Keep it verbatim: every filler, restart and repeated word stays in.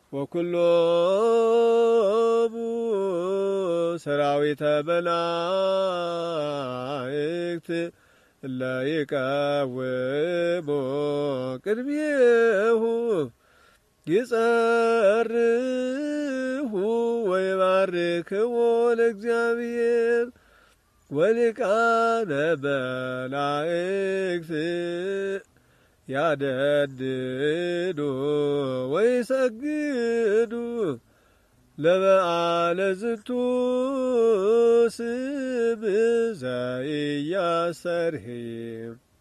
ወኩሎሙ ሰራዊተ መላእክት እለ ይቀውሙ ቅድሜሁ ይጸርሁ ወይባርክዎ ለእግዚአብሔር ወሊቃነ መላእክት ያደድዱ ወይሰግዱ ለበዓለ ዝንቱ ስም ዘኢያሰርሂ